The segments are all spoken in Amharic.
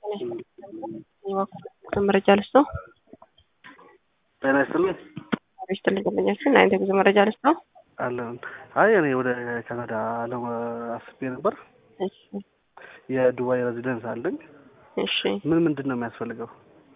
መረጃ ልስጠው። ጤና ይስጥልኝ። አሪፍ ትልልኛችን አይንተ ብዙ መረጃ ልስጠው አለን። አይ እኔ ወደ ካናዳ አስቤ ነበር። እሺ የዱባይ ሬዚደንስ አለኝ። እሺ ምንድነው የሚያስፈልገው?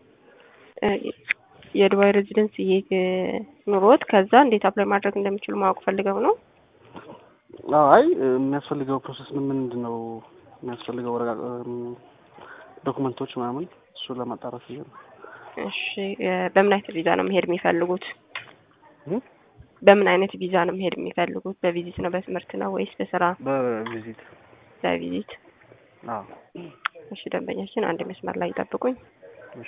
የዱባይ ሬዚደንስ ኑሮት ከዛ እንዴት አፕላይ ማድረግ እንደሚችሉ ማወቅ ፈልገው ነው። አይ የሚያስፈልገው ፕሮሰስ ምንድነው የሚያስፈልገው? ዶክመንቶች ምናምን እሱ ለማጣራት ነው። እሺ በምን አይነት ቪዛ ነው መሄድ የሚፈልጉት? በምን አይነት ቪዛ ነው መሄድ የሚፈልጉት? በቪዚት ነው፣ በትምህርት ነው ወይስ በስራ? በቪዚት። በቪዚት። አዎ። እሺ ደንበኛችን አንድ መስመር ላይ ይጠብቁኝ። እሺ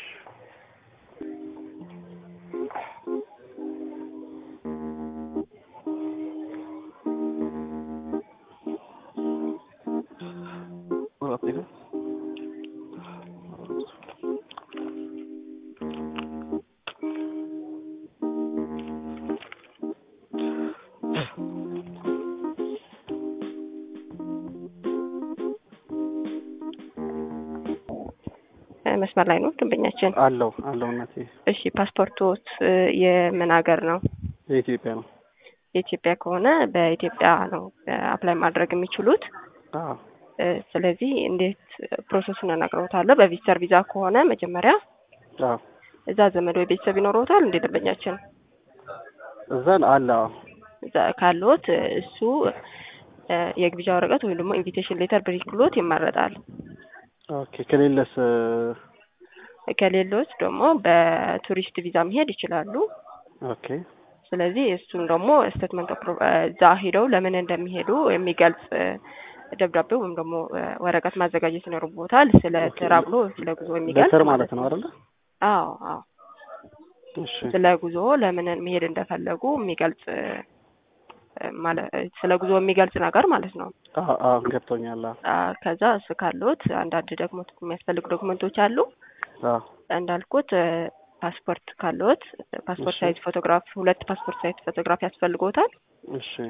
መስመር ላይ ነው ደንበኛችን? አለው እናቴ። እሺ ፓስፖርቶት የምን ሀገር ነው? የኢትዮጵያ ነው። የኢትዮጵያ ከሆነ በኢትዮጵያ ነው አፕላይ ማድረግ የሚችሉት። አዎ። ስለዚህ እንዴት ፕሮሰሱን እናቀርባታለሁ። በቪዚተር ቪዛ ከሆነ መጀመሪያ እዛ ዘመድ ወይ ቤተሰብ ይኖረውታል እንደ ደንበኛችን? እዛ አለ። እዛ ካሉት እሱ የግብዣ ወረቀት ወይም ደግሞ ኢንቪቴሽን ሌተር ብሪክሎት ይመረጣል። ኦኬ። ከሌሎች ደግሞ በቱሪስት ቪዛ መሄድ ይችላሉ። ኦኬ። ስለዚህ እሱን ደግሞ ስቴትመንት ኦፍ እዛ ሄደው ለምን እንደሚሄዱ የሚገልጽ ደብዳቤ ወይም ደግሞ ወረቀት ማዘጋጀት ይኖርቦታል። ስለ ትራብሎ ስለ ጉዞ የሚገልጽ ማለት ነው አይደል? አዎ። እሺ። ስለ ጉዞ ለምን መሄድ እንደፈለጉ የሚገልጽ ማለት ስለ ጉዞ የሚገልጽ ነገር ማለት ነው። ገብቶኛል። ከዛ እሱ ካሉት አንዳንድ ደግሞ የሚያስፈልጉ ዶክመንቶች አሉ። እንዳልኩት ፓስፖርት ካሉት ፓስፖርት ሳይዝ ፎቶግራፍ 2 ፓስፖርት ሳይዝ ፎቶግራፍ ያስፈልጎታል። እሺ